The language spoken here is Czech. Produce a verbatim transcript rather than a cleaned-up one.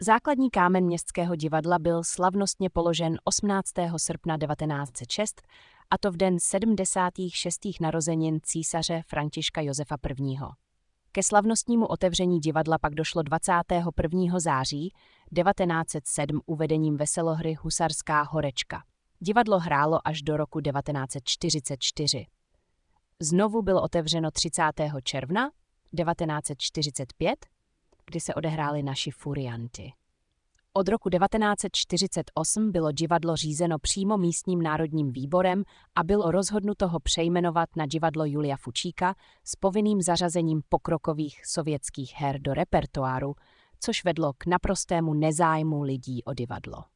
Základní kámen Městského divadla byl slavnostně položen osmnáctého srpna devatenáct set šest, a to v den sedmdesátých šestých narozenin císaře Františka Josefa prvního. Ke slavnostnímu otevření divadla pak došlo dvacátého prvního září devatenáct set sedm uvedením veselohry Husarská horečka. Divadlo hrálo až do roku devatenáct set čtyřicet čtyři. Znovu bylo otevřeno třicátého června devatenáct set čtyřicet pět, kdy se odehrály Naši furianti. Od roku devatenáct set čtyřicet osm bylo divadlo řízeno přímo místním národním výborem a bylo rozhodnuto ho přejmenovat na divadlo Julia Fučíka s povinným zařazením pokrokových sovětských her do repertoáru, což vedlo k naprostému nezájmu lidí o divadlo.